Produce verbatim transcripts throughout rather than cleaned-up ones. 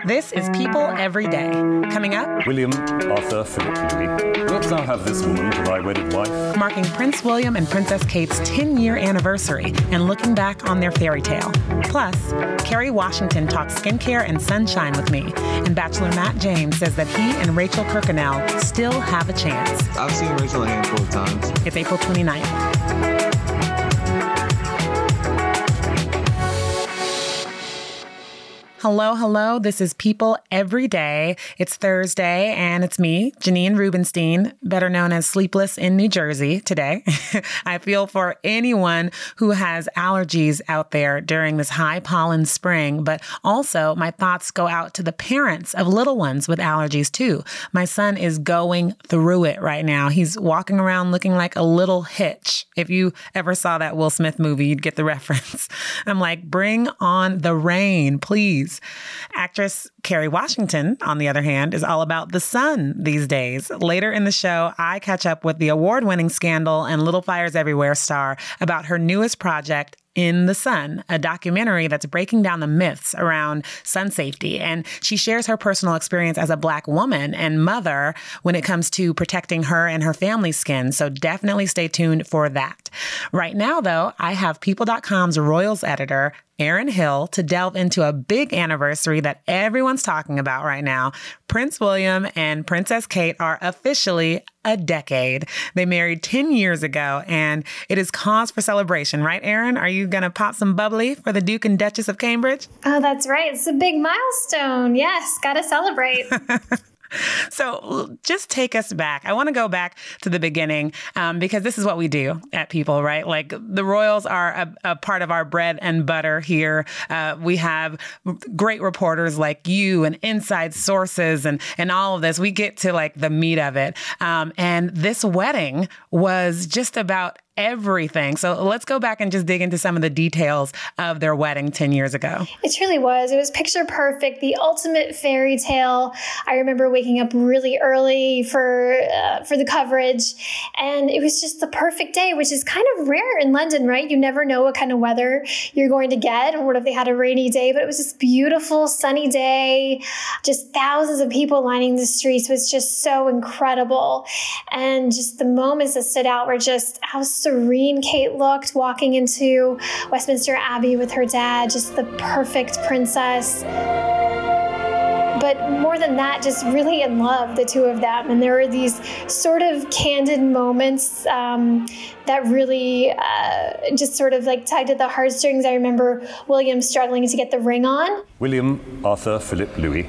This is People Every Day. Coming up, William Arthur Philip Louis, wilt thou have this woman to thy wedded wife? Marking Prince William and Princess Kate's ten-year anniversary and looking back on their fairy tale. Plus, Kerry Washington talks skincare and sunshine with me, and Bachelor Matt James says that he and Rachel Kirkconnell still have a chance. I've seen Rachel a handful of times. It's April twenty-ninth. Hello, hello. This is People Every Day. It's Thursday, and it's me, Janine Rubenstein, better known as Sleepless in New Jersey today. I feel for anyone who has allergies out there during this high pollen spring, but also my thoughts go out to the parents of little ones with allergies too. My son is going through it right now. He's walking around looking like a little Hitch. If you ever saw that Will Smith movie, you'd get the reference. I'm like, bring on the rain, please. Actress Kerry Washington, on the other hand, is all about the sun these days. Later in the show, I catch up with the award-winning Scandal and Little Fires Everywhere star about her newest project, In the Sun, a documentary that's breaking down the myths around sun safety. And she shares her personal experience as a Black woman and mother when it comes to protecting her and her family's skin. So definitely stay tuned for that. Right now, though, I have People dot com's Royals editor, Erin Hill, to delve into a big anniversary that everyone's talking about right now. Prince William and Princess Kate are officially a decade. They married ten years ago, and it is cause for celebration, right, Erin? Are you going to pop some bubbly for the Duke and Duchess of Cambridge? Oh, that's right. It's a big milestone. Yes, got to celebrate. So just take us back. I want to go back to the beginning um, because this is what we do at People, right? Like the Royals are a, a part of our bread and butter here. Uh, we have great reporters like you and inside sources and, and all of this. We get to like the meat of it. Um, and this wedding was just about everything. So let's go back and just dig into some of the details of their wedding ten years ago. It truly was. It was picture perfect, the ultimate fairy tale. I remember waking up really early for uh, for the coverage, and it was just the perfect day, which is kind of rare in London, right? You never know what kind of weather you're going to get, or what if they had a rainy day, but it was this beautiful sunny day, just thousands of people lining the streets. It was just so incredible. And just the moments that stood out were just how serene Kate looked walking into Westminster Abbey with her dad, just the perfect princess. But more than that, just really in love, the two of them. And there were these sort of candid moments um, that really uh, just sort of like tugged at the heartstrings. I remember William struggling to get the ring on. William Arthur Philip Louis,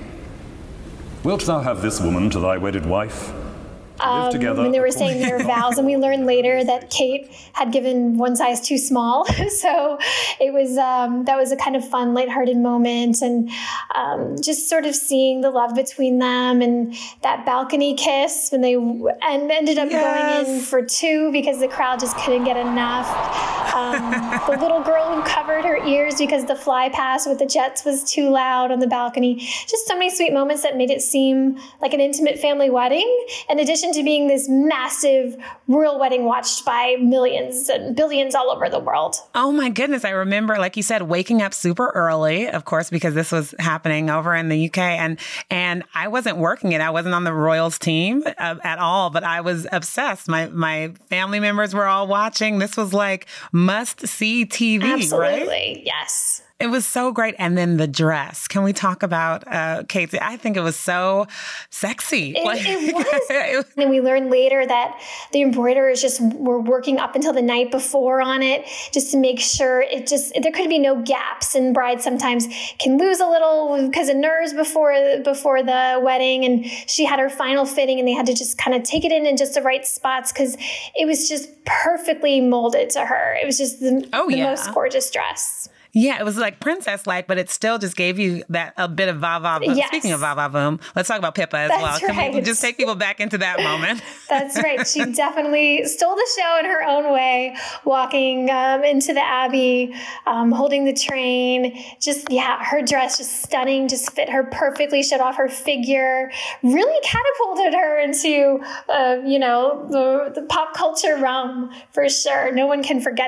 wilt thou have this woman to thy wedded wife? Um, when they were saying their vows, and we learned later that Kate had given one size too small. So it was, um, that was a kind of fun, lighthearted moment, and um, just sort of seeing the love between them, and that balcony kiss when they and ended up yes. going in for two because the crowd just couldn't get enough. Um, the little girl who covered her ears because the fly pass with the jets was too loud on the balcony. Just so many sweet moments that made it seem like an intimate family wedding, in addition to being this massive royal wedding watched by millions and billions all over the world. Oh my goodness. I remember, like you said, waking up super early, of course, because this was happening over in the U K. And and I wasn't working it. I wasn't on the Royals team uh, at all, but I was obsessed. My my family members were all watching. This was like must-see T V, Absolutely. Right? Yes. It was so great. And then the dress. Can we talk about uh, Kate's? I think it was so sexy. It, like, it was. And we learned later that the embroiderers just were working up until the night before on it, just to make sure it just, there could be no gaps. And brides sometimes can lose a little because of nerves before, before the wedding. And she had her final fitting, and they had to just kind of take it in in just the right spots because it was just perfectly molded to her. It was just the, oh, the yeah. most gorgeous dress. Yeah, it was like princess-like, but it still just gave you that a bit of va-va-voom. Yes. Speaking of va-va-voom, let's talk about Pippa as That's well. Can right. we just take people back into that moment? That's right. She definitely stole the show in her own way, walking um, into the Abbey, um, holding the train. Just, yeah, her dress just stunning, just fit her perfectly, showed off her figure, really catapulted her into, uh, you know, the, the pop culture realm for sure. No one can forget that.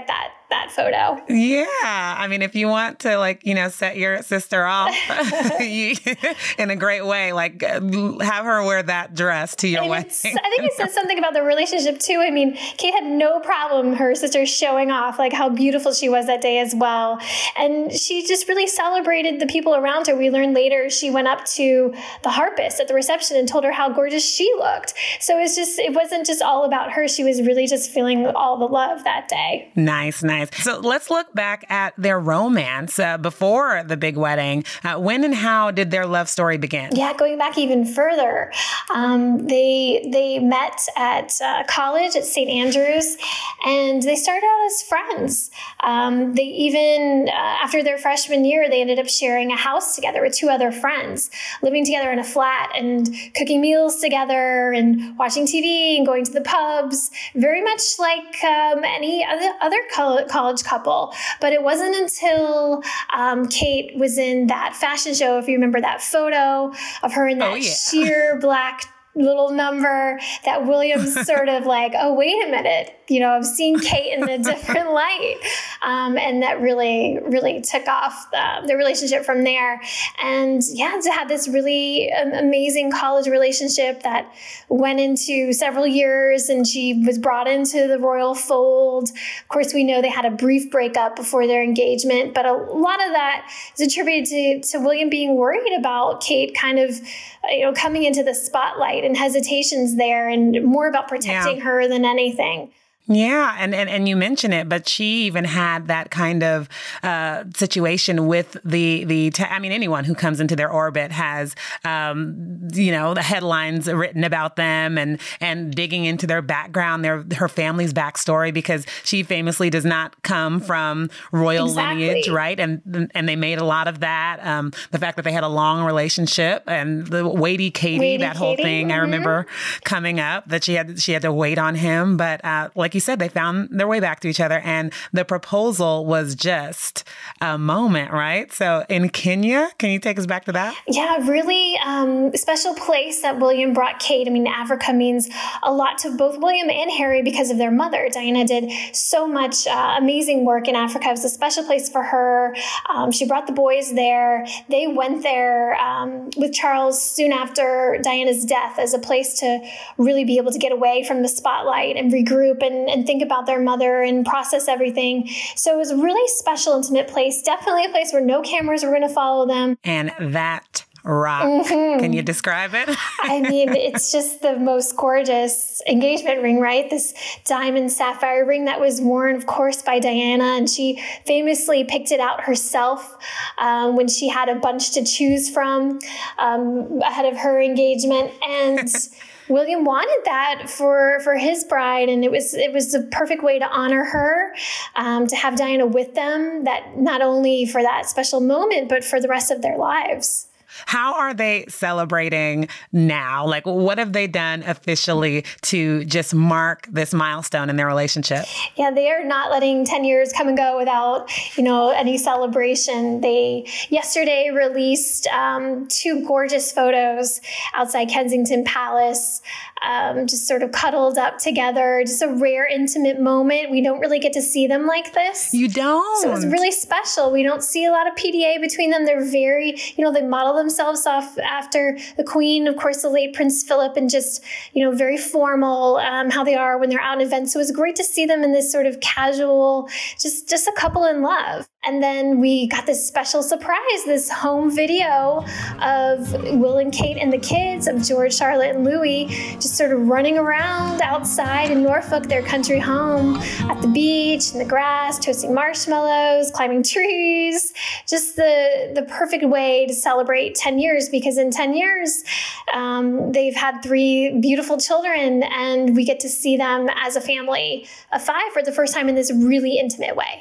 that photo. Yeah. I mean, if you want to, like, you know, set your sister off you, in a great way, like have her wear that dress to your and wedding. I think it says something about the relationship too. I mean, Kate had no problem her sister showing off like how beautiful she was that day as well. And she just really celebrated the people around her. We learned later she went up to the harpist at the reception and told her how gorgeous she looked. So it's just, it wasn't just all about her. She was really just feeling all the love that day. Nice, nice. So let's look back at their romance uh, before the big wedding. Uh, when and how did their love story begin? Yeah, going back even further, um, they they met at uh, college at Saint Andrews, and they started out as friends. Um, they even, uh, after their freshman year, they ended up sharing a house together with two other friends, living together in a flat and cooking meals together and watching T V and going to the pubs, very much like um, any other, other college couple. But it wasn't until um, Kate was in that fashion show, if you remember that photo of her in that oh, yeah. sheer black little number, that William's sort of like, oh, wait a minute, you know, I've seen Kate in a different light. Um, and that really, really took off uh, the relationship from there. And yeah, to have this really um, amazing college relationship that went into several years, and she was brought into the royal fold. Of course, we know they had a brief breakup before their engagement, but a lot of that is attributed to, to William being worried about Kate kind of, you know, coming into the spotlight and hesitations there, and more about protecting yeah. her than anything. Yeah. And, and, and you mention it, but she even had that kind of uh, situation with the, the te- I mean, anyone who comes into their orbit has, um, you know, the headlines written about them and, and digging into their background, their, her family's backstory, because she famously does not come from royal exactly. lineage, right? And, and they made a lot of that. Um, the fact that they had a long relationship and the weighty Katie, weighty that whole Katie. thing, mm-hmm. I remember coming up that she had, she had to wait on him. But uh, like you said, they found their way back to each other, and the proposal was just a moment, right? So in Kenya, can you take us back to that? Yeah, really um, special place that William brought Kate. I mean, Africa means a lot to both William and Harry because of their mother. Diana did so much uh, amazing work in Africa. It was a special place for her. Um, she brought the boys there. They went there um, with Charles soon after Diana's death as a place to really be able to get away from the spotlight and regroup and and think about their mother and process everything. So it was a really special, intimate place. Definitely a place where no cameras were going to follow them. And that rock. Mm-hmm. Can you describe it? I mean, it's just the most gorgeous engagement ring, right? This diamond sapphire ring that was worn, of course, by Diana. And she famously picked it out herself um, when she had a bunch to choose from um, ahead of her engagement. And William wanted that for, for his bride, and it was it was the perfect way to honor her, um, to have Diana with them, that not only for that special moment, but for the rest of their lives. How are they celebrating now? Like, what have they done officially to just mark this milestone in their relationship? Yeah, they are not letting ten years come and go without, you know, any celebration. They yesterday released um, two gorgeous photos outside Kensington Palace, um, just sort of cuddled up together. Just a rare, intimate moment. We don't really get to see them like this. You don't. So it was really special. We don't see a lot of P D A between them. They're very, you know, they model themselves off after the Queen, of course, the late Prince Philip, and just, you know, very formal, um, how they are when they're out in events. So it was great to see them in this sort of casual, just, just a couple in love. And then we got this special surprise, this home video of Will and Kate and the kids, of George, Charlotte, and Louis, just sort of running around outside in Norfolk, their country home, at the beach, in the grass, toasting marshmallows, climbing trees. Just the, the perfect way to celebrate ten years, because in ten years, um, they've had three beautiful children, and we get to see them as a family of five for the first time in this really intimate way.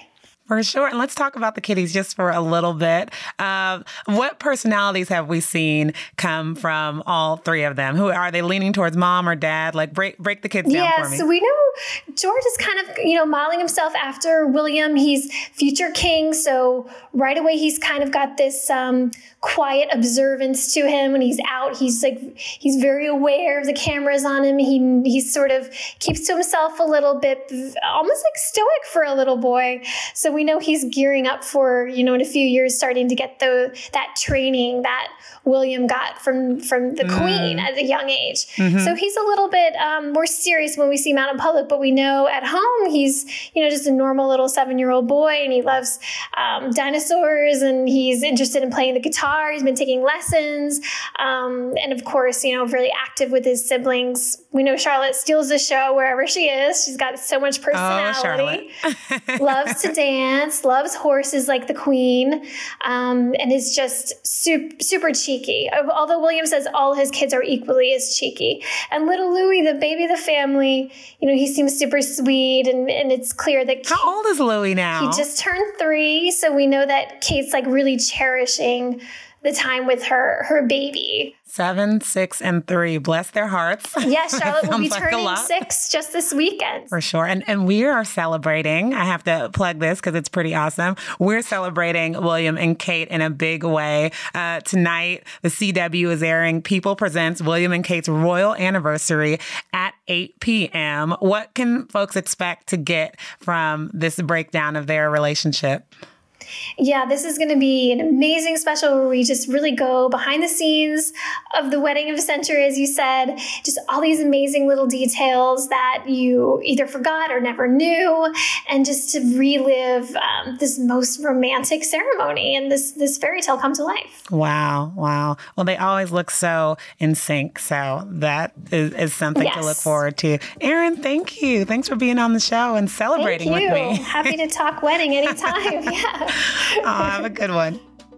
For sure. And let's talk about the kiddies just for a little bit. Uh, what personalities have we seen come from all three of them? Who are they leaning towards, mom or dad? Like break break the kids down yeah, for me. So we know George is kind of, you know, modeling himself after William. He's future king. So right away, he's kind of got this um, quiet observance to him. When he's out, he's like, he's very aware of the cameras on him. He, he sort of keeps to himself a little bit, almost like stoic for a little boy. So we know he's gearing up for, you know, in a few years, starting to get the, that training that William got from, from the mm. Queen at a young age. Mm-hmm. So he's a little bit um, more serious when we see him out in public, but we know at home, he's, you know, just a normal little seven-year-old boy, and he loves um, dinosaurs, and he's interested in playing the guitar. He's been taking lessons. Um, and of course, you know, really active with his siblings. We know Charlotte steals the show wherever she is. She's got so much personality. Oh, loves to dance, loves horses like the Queen, um, and is just super, super cheeky. Although William says all his kids are equally as cheeky. And little Louis, the baby of the family, you know, he seems super sweet, and, and it's clear that... How Kate, old is Louis now? He just turned three, so we know that Kate's like really cherishing the time with her her baby. Seven, six, and three. Bless their hearts. Yes, Charlotte will be like turning six just this weekend. For sure. And and we are celebrating. I have to plug this because it's pretty awesome. We're celebrating William and Kate in a big way. Uh, tonight, the C W is airing People Presents William and Kate's Royal Anniversary at eight p.m. What can folks expect to get from this breakdown of their relationship? Yeah, this is going to be an amazing special where we just really go behind the scenes of the wedding of a century, as you said, just all these amazing little details that you either forgot or never knew, and just to relive um, this most romantic ceremony and this, this fairy tale come to life. Wow. Wow. Well, they always look so in sync. So that is, is something yes. to look forward to. Erin, thank you. Thanks for being on the show and celebrating with me. Happy to talk wedding anytime. Yeah. Oh, have a good one.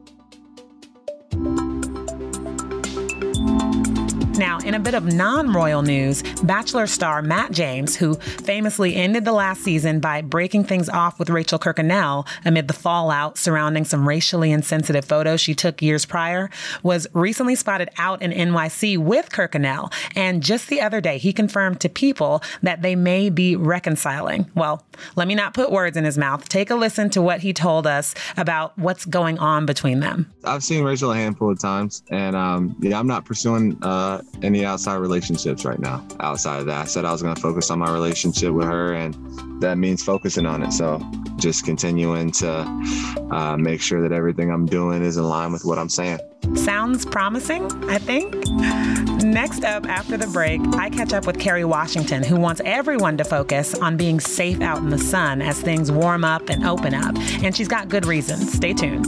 Now, in a bit of non-royal news, Bachelor star Matt James, who famously ended the last season by breaking things off with Rachel Kirkconnell amid the fallout surrounding some racially insensitive photos she took years prior, was recently spotted out in N Y C with Kirkconnell. And just the other day, he confirmed to People that they may be reconciling. Well, let me not put words in his mouth. Take a listen to what he told us about what's going on between them. I've seen Rachel a handful of times, and um, yeah, I'm not pursuing uh, any outside relationships right now. Outside of that, I said I was going to focus on my relationship with her, and that means focusing on it. So just continuing to uh, make sure that everything I'm doing is in line with what I'm saying. Sounds promising, I think. Next up, after the break, I catch up with Kerry Washington, who wants everyone to focus on being safe out in the sun as things warm up and open up. And she's got good reasons. Stay tuned.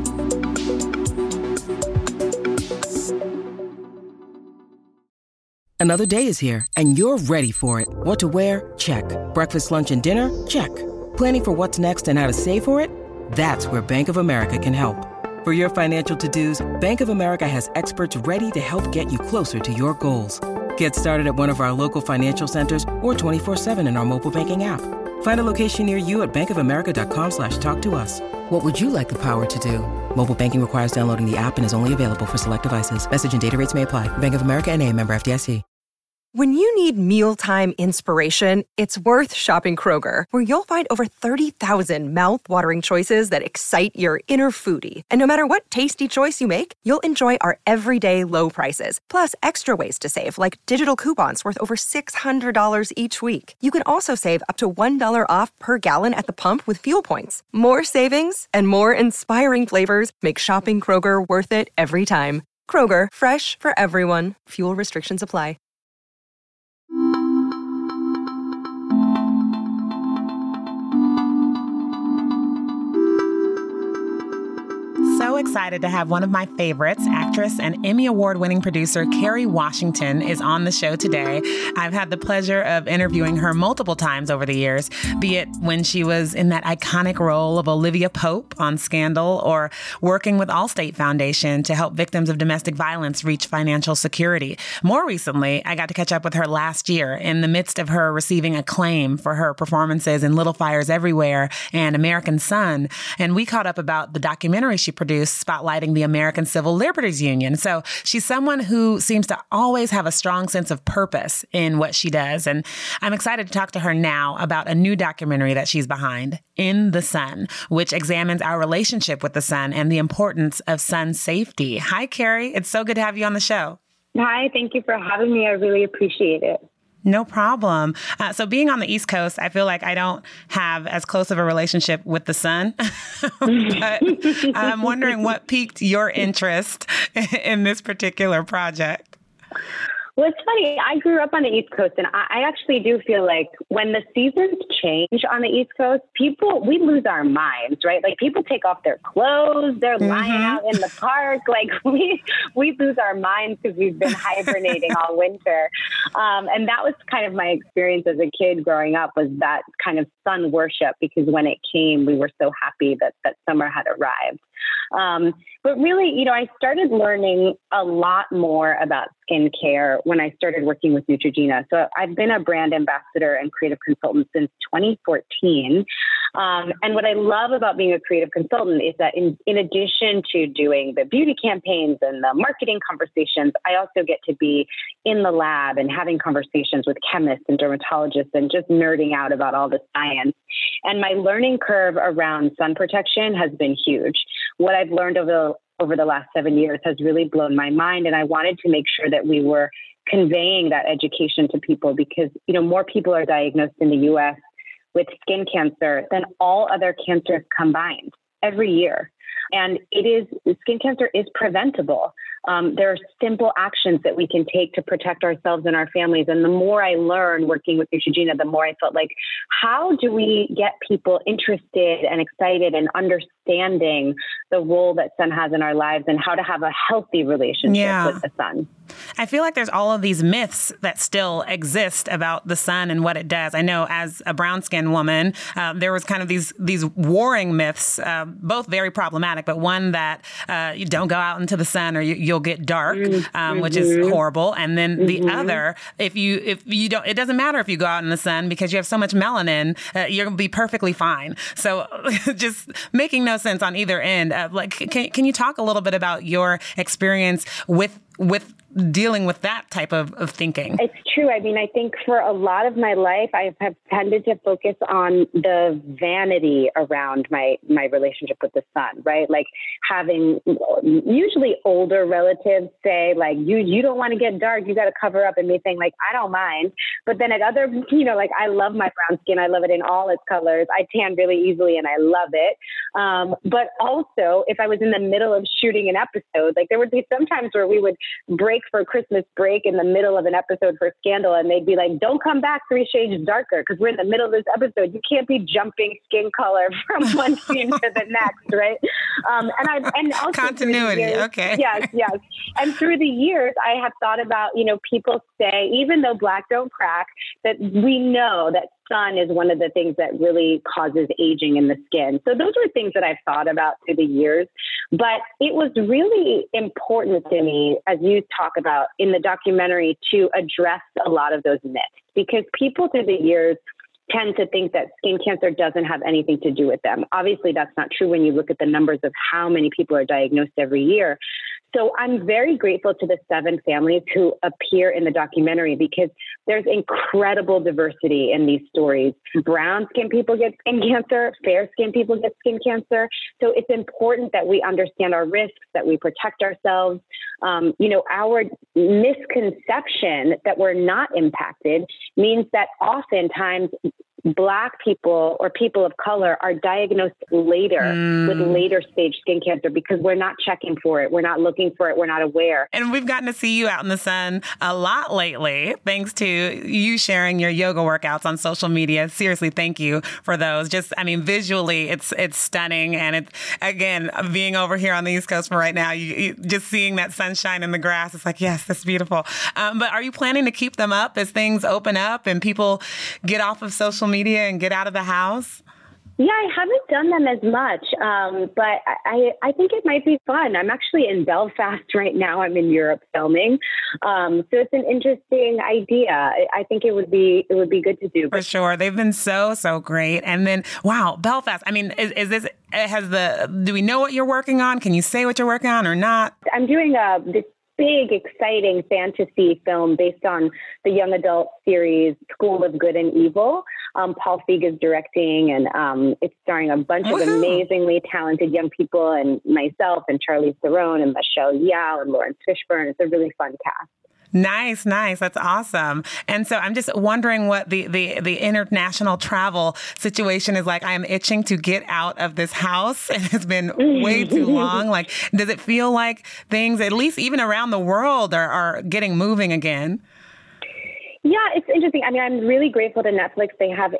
Another day is here, and you're ready for it. What to wear? Check. Breakfast, lunch, and dinner? Check. Planning for what's next and how to save for it? That's where Bank of America can help. For your financial to-dos, Bank of America has experts ready to help get you closer to your goals. Get started at one of our local financial centers or twenty-four seven in our mobile banking app. Find a location near you at bankofamerica.com slash talk to us. What would you like the power to do? Mobile banking requires downloading the app and is only available for select devices. Message and data rates may apply. Bank of America N A, member F D I C. When you need mealtime inspiration, it's worth shopping Kroger, where you'll find over thirty thousand mouth-watering choices that excite your inner foodie. And no matter what tasty choice you make, you'll enjoy our everyday low prices, plus extra ways to save, like digital coupons worth over six hundred dollars each week. You can also save up to one dollar off per gallon at the pump with fuel points. More savings and more inspiring flavors make shopping Kroger worth it every time. Kroger, fresh for everyone. Fuel restrictions apply. So excited to have one of my favorites, actress and Emmy Award-winning producer Kerry Washington, is on the show today. I've had the pleasure of interviewing her multiple times over the years, be it when she was in that iconic role of Olivia Pope on Scandal, or working with Allstate Foundation to help victims of domestic violence reach financial security. More recently, I got to catch up with her last year in the midst of her receiving acclaim for her performances in Little Fires Everywhere and American Son. And we caught up about the documentary she produced spotlighting the American Civil Liberties Union. So she's someone who seems to always have a strong sense of purpose in what she does. And I'm excited to talk to her now about a new documentary that she's behind, In the Sun, which examines our relationship with the sun and the importance of sun safety. Hi, Kerry. It's so good to have you on the show. Hi, thank you for having me. I really appreciate it. No problem. Uh, so being on the East Coast, I feel like I don't have as close of a relationship with the sun. But I'm wondering what piqued your interest in this particular project. Well, it's funny. I grew up on the East Coast, and I, I actually do feel like when the seasons change on the East Coast, people, we lose our minds, right? Like people take off their clothes, they're mm-hmm. lying out in the park. Like we we lose our minds because we've been hibernating all winter. Um, and that was kind of my experience as a kid growing up, was that kind of sun worship, because when it came, we were so happy that, that summer had arrived. Um, but really, you know, I started learning a lot more about skincare when I started working with Neutrogena. So I've been a brand ambassador and creative consultant since twenty fourteen. Um, and what I love about being a creative consultant is that in, in addition to doing the beauty campaigns and the marketing conversations, I also get to be in the lab and having conversations with chemists and dermatologists and just nerding out about all the science. And my learning curve around sun protection has been huge. What I've learned over the, over the last seven years has really blown my mind. And I wanted to make sure that we were conveying that education to people, because, you know, more people are diagnosed in the U S with skin cancer than all other cancers combined every year. And it is, skin cancer is preventable. Um, there are simple actions that we can take to protect ourselves and our families. And the more I learned working with Neutrogena, the more I felt like, how do we get people interested and excited and understanding the role that sun has in our lives and how to have a healthy relationship yeah. with the sun? I feel like there's all of these myths that still exist about the sun and what it does. I know as a brown-skinned woman, uh, there was kind of these these warring myths, uh, both very problematic, but one that uh, you don't go out into the sun or you, you'll get dark, um, which is horrible. And then mm-hmm. the other, if you if you don't, it doesn't matter if you go out in the sun because you have so much melanin, uh, you're gonna be perfectly fine. So just making no sense on either end. Uh, like, can can you talk a little bit about your experience with with dealing with that type of, of thinking? It's true. I mean, I think for a lot of my life, I have tended to focus on the vanity around my, my relationship with the sun, right? Like having usually older relatives say like, you, you don't want to get dark, you got to cover up, and me saying like, I don't mind. But then at other, you know, like I love my brown skin. I love it in all its colors. I tan really easily and I love it. Um, but also if I was in the middle of shooting an episode, like there would be some times where we would break for Christmas break in the middle of an episode for Scandal, and they'd be like, don't come back three shades darker because we're in the middle of this episode. You can't be jumping skin color from one scene to the next, right? Um, and I and also continuity, years, okay. Yes, yes. And through the years, I have thought about, you know, people say, even though black don't crack, that we know that sun is one of the things that really causes aging in the skin. So those were things that I've thought about through the years. But it was really important to me, as you talk about in the documentary, to address a lot of those myths, because people through the years tend to think that skin cancer doesn't have anything to do with them. Obviously, that's not true when you look at the numbers of how many people are diagnosed every year. So I'm very grateful to the seven families who appear in the documentary, because there's incredible diversity in these stories. Brown skin people get skin cancer, fair skin people get skin cancer. So it's important that we understand our risks, that we protect ourselves. Um, you know, our misconception that we're not impacted means that oftentimes Black people or people of color are diagnosed later mm. with later stage skin cancer because we're not checking for it. We're not looking for it. We're not aware. And we've gotten to see you out in the sun a lot lately, thanks to you sharing your yoga workouts on social media. Seriously, thank you for those. Just, I mean, visually, it's it's stunning. And it's, again, being over here on the East Coast for right now, you, you just seeing that sunshine in the grass, it's like, yes, that's beautiful. Um, but are you planning to keep them up as things open up and people get off of social media and get out of the house? Yeah, I haven't done them as much, um, but I, I think it might be fun. I'm actually in Belfast right now. I'm in Europe filming, um, so it's an interesting idea. I think it would be it would be good to do. For sure, they've been so so great. And then, wow, Belfast. I mean, is, is this has the? Do we know what you're working on? Can you say what you're working on or not? I'm doing a this big, exciting fantasy film based on the young adult series School of Good and Evil. Um, Paul Feig is directing, and um, it's starring a bunch Woo-hoo. of amazingly talented young people, and myself, and Charlize Theron, and Michelle Yeoh, and Lawrence Fishburne. It's a really fun cast. Nice, nice. That's awesome. And so I'm just wondering what the, the, the international travel situation is like. I am itching to get out of this house, and it's been way too long. Like, does it feel like things, at least even around the world, are, are getting moving again? Yeah, it's interesting. I mean, I'm really grateful to Netflix. They have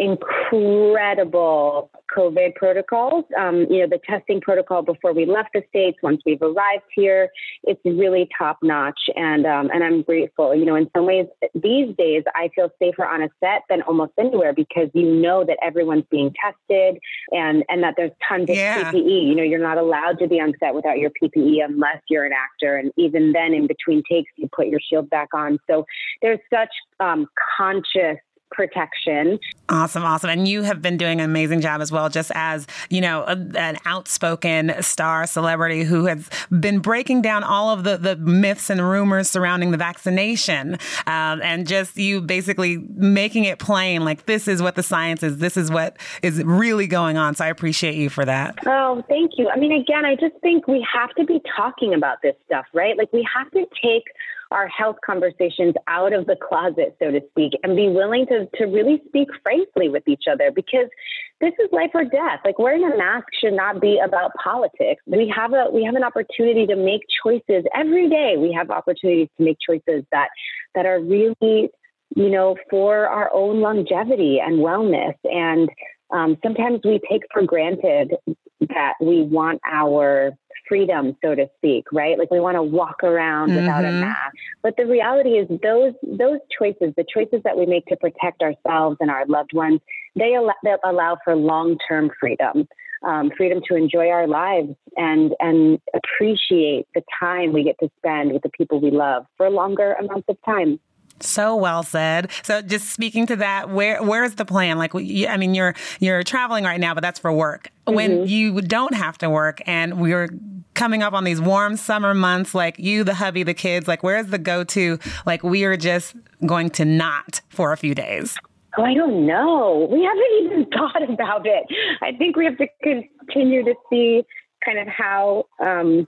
incredible COVID protocols. Um, you know, the testing protocol before we left the States, once we've arrived here, it's really top notch. And um, and I'm grateful. You know, in some ways, these days, I feel safer on a set than almost anywhere because you know that everyone's being tested and, and that there's tons of yeah. P P E. You know, you're not allowed to be on set without your P P E unless you're an actor. And even then, in between takes, you put your shield back on. So there's such um, conscious protection. Awesome. Awesome. And you have been doing an amazing job as well, just as, you know, a, an outspoken star celebrity who has been breaking down all of the, the myths and rumors surrounding the vaccination. Um, and just you basically making it plain, like, this is what the science is. This is what is really going on. So I appreciate you for that. Oh, thank you. I mean, again, I just think we have to be talking about this stuff, right? Like, we have to take our health conversations out of the closet, so to speak, and be willing to, to really speak frankly with each other, because this is life or death. Like, wearing a mask should not be about politics. We have a we have an opportunity to make choices every day. We have opportunities to make choices that that are really, you know, for our own longevity and wellness. And um, sometimes we take for granted that we want our freedom, so to speak, right? Like, we want to walk around mm-hmm. without a mask. But the reality is those those choices, the choices that we make to protect ourselves and our loved ones, they allow, they allow for long-term freedom, um, freedom to enjoy our lives and, and appreciate the time we get to spend with the people we love for longer amounts of time. So well said. So just speaking to that, where where's the plan? Like, I mean, you're you're traveling right now, but that's for work. Mm-hmm. When you don't have to work and we're coming up on these warm summer months, like you, the hubby, the kids, like, where's the go-to? Like, we are just going to not for a few days. Oh, I don't know. We haven't even thought about it. I think we have to continue to see kind of how um,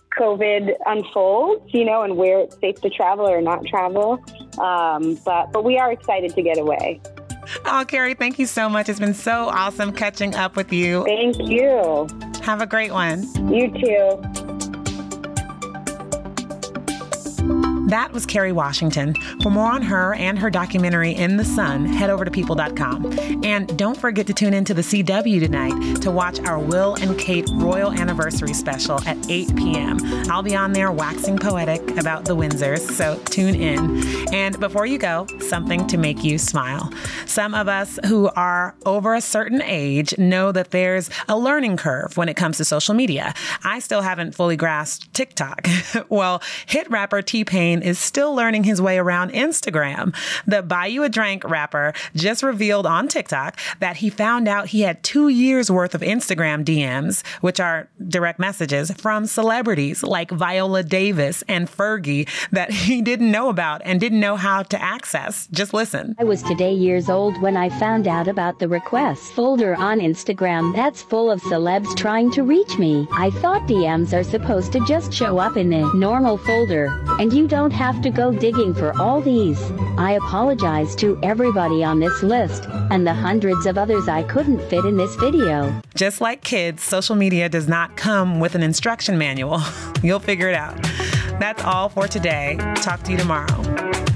COVID unfolds, you know, and where it's safe to travel or not travel. Um, but but we are excited to get away. Oh, Carrie, thank you so much. It's been so awesome catching up with you. Thank you. Have a great one. You too. That was Kerry Washington. For more on her and her documentary In the Sun, head over to people dot com. And don't forget to tune into the C W tonight to watch our Will and Kate Royal Anniversary special at eight p.m. I'll be on there waxing poetic about the Windsors, so tune in. And before you go, something to make you smile. Some of us who are over a certain age know that there's a learning curve when it comes to social media. I still haven't fully grasped TikTok. Well, hit rapper T-Pain is still learning his way around Instagram. The Buy You a Drink rapper just revealed on TikTok that he found out he had two years worth of Instagram D Ms, which are direct messages, from celebrities like Viola Davis and Fergie that he didn't know about and didn't know how to access. Just listen. I was today years old when I found out about the requests folder on Instagram that's full of celebs trying to reach me. I thought D Ms are supposed to just show up in the normal folder, and you don't don't have to go digging for all these. I apologize to everybody on this list and the hundreds of others I couldn't fit in this video. Just like kids, social media does not come with an instruction manual. You'll figure it out. That's all for today. Talk to you tomorrow.